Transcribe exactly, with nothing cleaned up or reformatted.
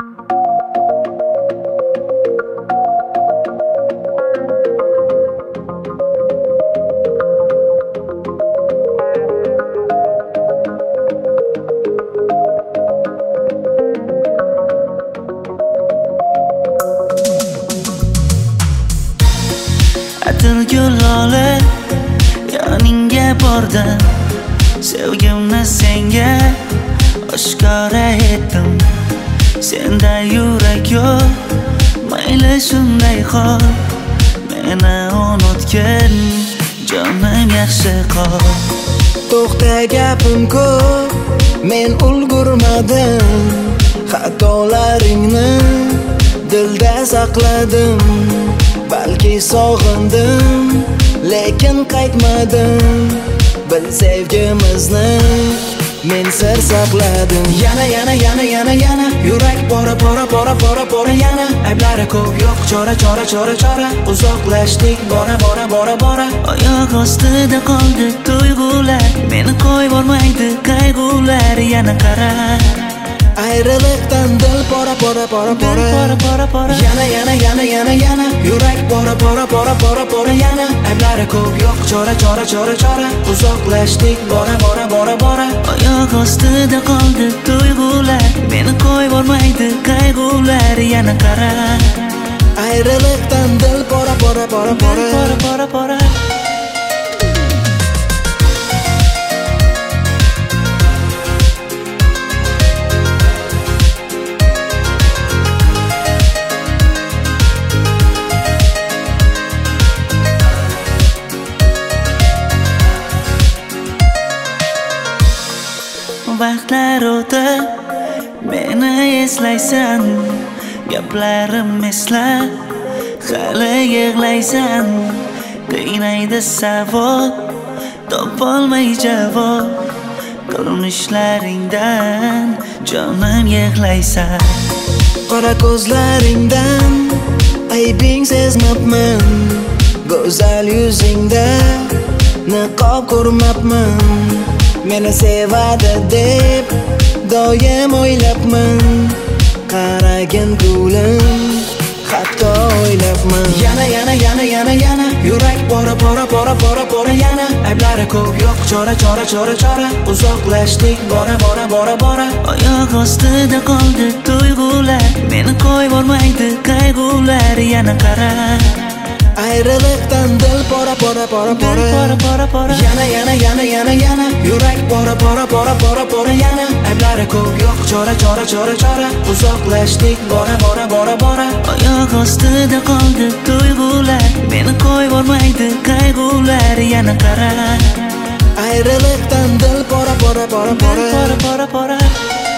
Atirgul lola yoningga bordim, sevgimni senga oshkora etdim. Senda yurak yo'q, mayli shunday qol, meni unutgin, jonim yaxshi qol. To'xta gapim ko'p, men ulgurmadim, xatolaringni dilda saqladim. Balki sog'indim, lekin qaytmadim. Bil sevgimizni men sir saqladim. Yana yana yana yana yana yurak bora bora bora bora bora yana. Ayblari ko'p yo'q, chora chora chora chora. Uzoqlashdik bora bora bora bora. Oyoq ostida qoldi tuyg'ular, meni qo'yvormaydi qayg'ular. Yana qara, ayriliqdan dil pora pora pora pora pora pora pora. Yana yana yana yana yana yurak bora bora bora bora bora yana. Ayblari ko'p yo'q, chora chora chora chora. Uzoqlashdik bora bora bora bora. Oyoq ostida qoldi tuyg'ular, meni qo'yvormaydi qayg'ular. Yana qara, ayriliqdan dil pora pora pora pora pora pora pora. Vaqtlar o'tib, meni eslaysan, gaplarim esla, hali yig'laysan. Qiynaydi savol, topolmay javob, qilmishlaringdan jonim yig'laysan. Qora ko'zlaringdan aybing sezmabman, go'zal yuzingda niqob ko'rmabman. Meni sevadi deb doim o'ylabman, qaragin ko'lim hatto o'ylabman. Yana yana yana yana yana yurak bora bora bora bora bora yana. Ayblari ko'p yo'q, chora chora chora chora. Uzoqlashdik bora bora bora bora. Oyoq ostida qoldi tuyg'ular, meni qo'yvormaydi qayg'ular. Yana qara, ayriliqdan dil pora pora pora pora pora pora pora. Yana yana yana yana yana yurak bora bora bora bora bora yana. Ayblari ko'p yo'q, chora chora chora chora. Uzoqlashdik bora bora bora bora. Oyoq ostida qoldi tuyg'ular, meni qo'yvormaydi qayg'ular. Yana qara, ayriliqdan dil pora pora pora pora pora pora pora.